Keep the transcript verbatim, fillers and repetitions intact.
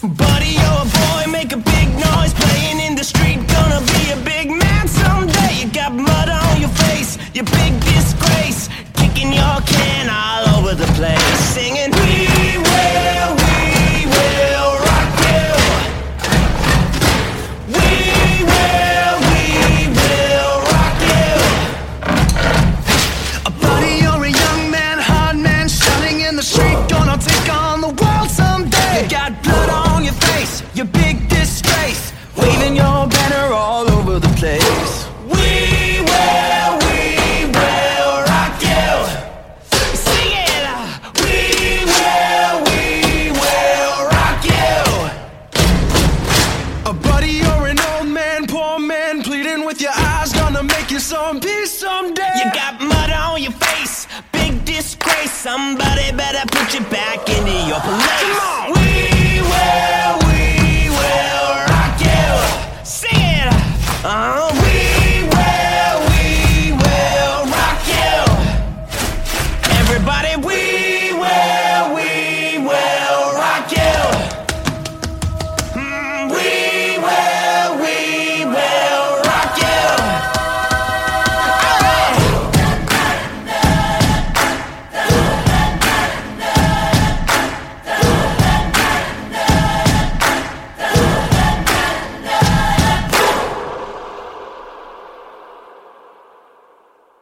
Buddy, you're a boy, make a big noise, playing in the street, gonna be a big man someday. You got mud on your face, you big disgrace, kicking your can all over the place, singing, we will, we will rock you. We will, we will rock you. Uh, buddy, you're a young man, hard man, shouting in the street, gonna take on the world someday. You got blood on your face, your big disgrace, waving your banner all over the place. We will, we will rock you. Sing it. We will, we will rock you. Uh, buddy, you're an old man, poor man, pleading with your eyes, gonna make you some peace someday. You got mud on your face, big disgrace, somebody better put you back into your place. Come on. We will, we will rock you. Sing it. Uh-huh.